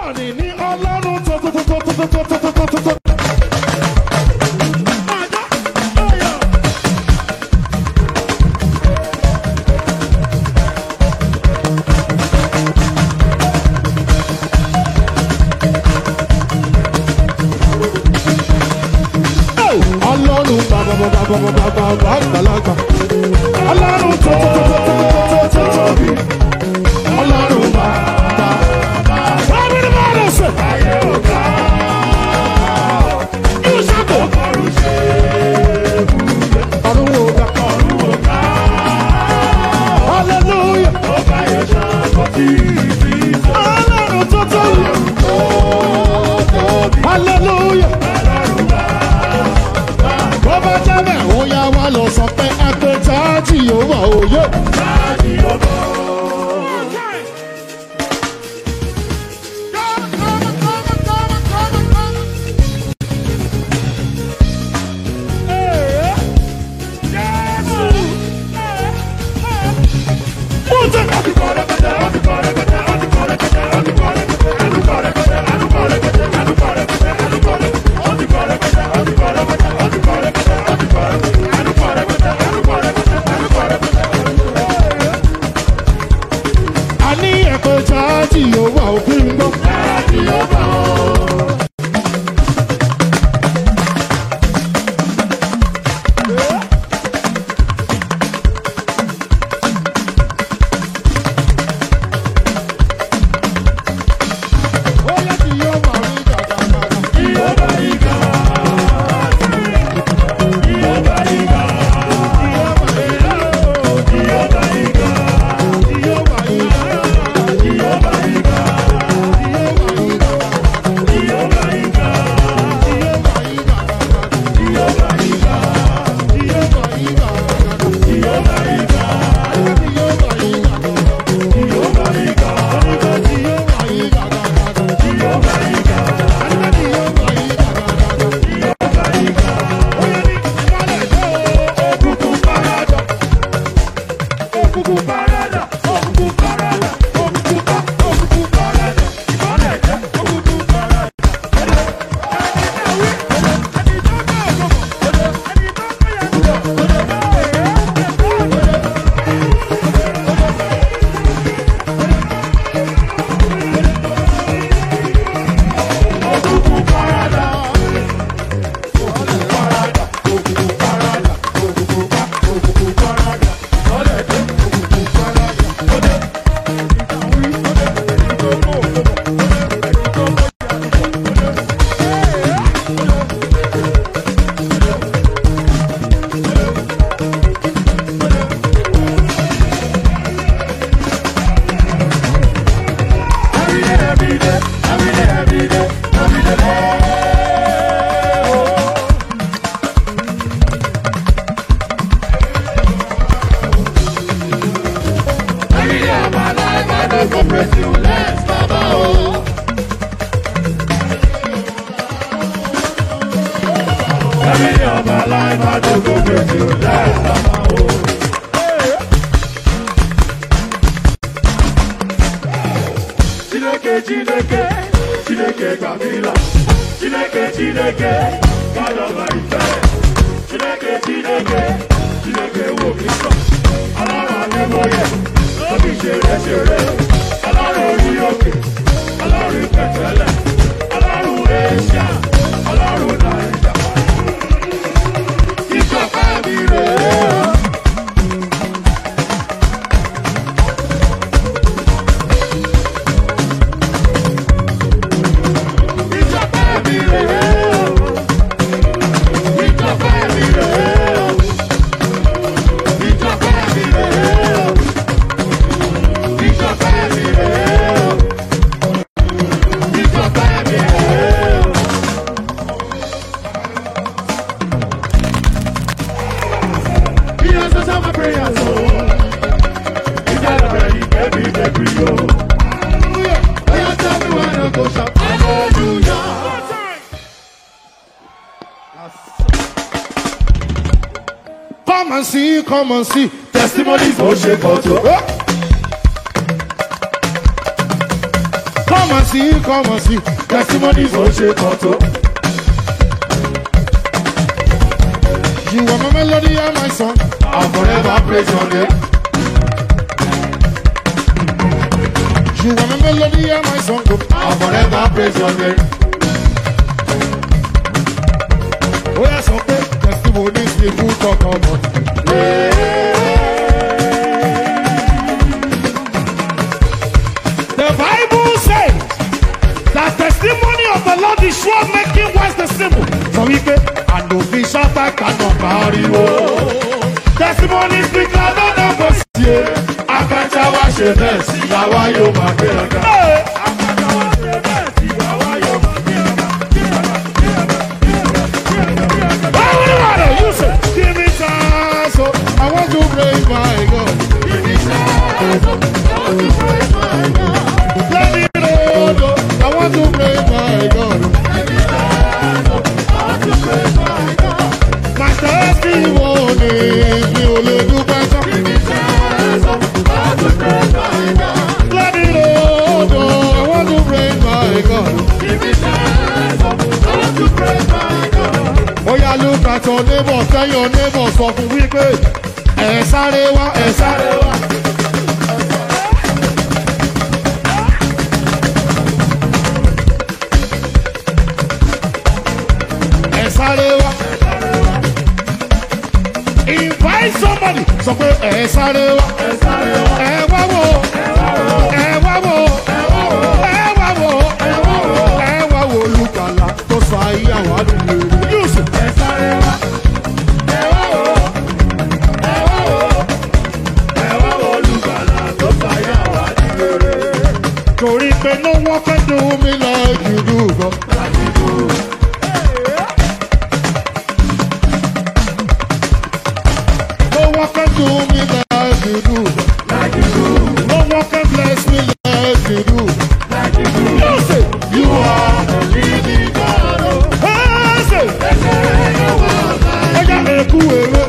Àní ní Ọlọ́run tó. Ọlọ́run bàbá àgbàlagbà. Ọlọ́run tó tóbi. Ọlọ́run bàbá. Báwo ni bá lọ sọ? Ayé ọ̀gá. Yóò ṣàkó. Ọ̀run ṣe é bùrẹ̀. Ọ̀run ọ̀gá. Hallelujah. Ọba yẹn ṣàkó tí ìbí. Ọlọ́run tó tóbi. Hallelujah. Bọ́bá jábẹ̀ ó yá wá lọ sọ pé ẹgbẹ́ táàjì yóò wà òye. Táàjì yóò wà ó. Come and see testimonies. Oh, shake out. come and see. Testimonies ó ṣe kan tó. You are my melody and my song. I'll forever praise your name. You are my melody and my song. I'll forever praise your name. Oh yes, okay. Testimonies people talk about. The Bible says that testimony of the Lord is sure, making wise the simple. So we can and no fish out I cannot carry. Testimony speak louder than voice. I can't tell what she does. Now why you my girl? Give me chance, I want to praise my God. Give me chance, I want to praise my God. Let me know, I want to praise my God. Give me chance, I want to praise my God. My testimony, me only do better. Give me chance, I want to praise my God. Let me know, I want to praise my God. Give me chance, I want to praise my God. Oh yeah, look at your neighbor, tell your neighbor something wicked. Ẹ sáré wá, ẹ sáré wá. Ẹ sáré wá. Invite somebody, sọ pé ẹ sáré wá. Ẹ wá wò, ẹ wá wò, ẹ wá wò, ẹ wá wò olùgbàlà tó sọ ayé àwọn àdúgbò. Torí pé no one can do me like you do, God. Like you do. No one can do me like you do, like you do. No one can bless me like you do, like you do. You say you are the living God. I say, I got a cool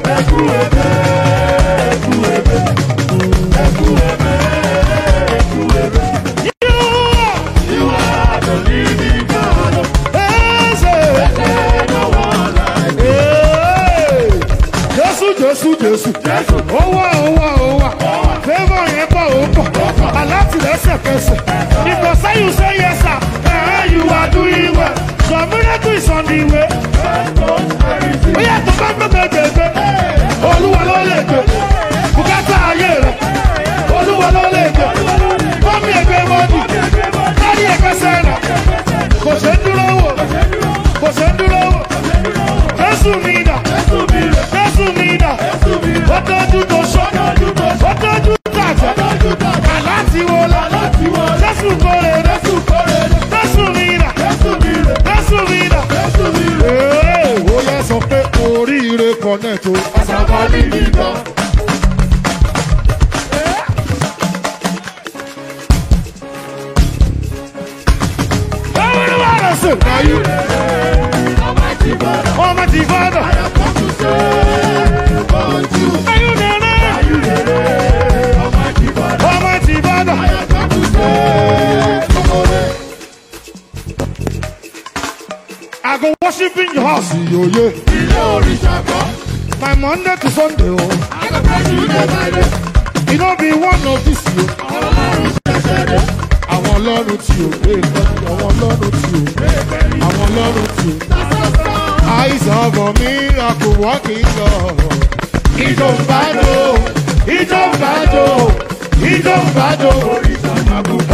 Jésù, ó wà, favour yẹn pọ̀ ó pọ̀, alátìlẹ́sẹ̀kẹsẹ̀. Because say you say yes sir, you are doing well. Some miracle is on the way. Ó yẹ tó bá gbẹgbẹgbẹ, Olúwa ló lè gbé. Bùkátà ayé rẹ̀, Olúwa ló lè gbé. Mọ́mí ẹgbẹ́ mọ́dì, láyé ẹgbẹ́ sẹ́nà. Kò ṣe ń dúró wò, kò ṣe ń dúró wò. Jésù mi dà, Jésù mi dà. What don't you do so? What don't you touch? Aláti wo la? Jésù kore, Jésù mi dà, Jésù mi dà. Ó yẹ sọ pé oríire connect o. Àṣàbà ní ìjọ. Báwo ni wàá lọ sí? Almighty Father, I have come to say about you. Are you there? Almighty Father, Almighty Father, I have come to say about you. I go worship in your house, my Monday to Sunday. I go praise you day by day. You know, be one of this year. I want Lord with you. I want Lord with you. I want Lord with you. Eyes of a miracle walking God. He don't battle.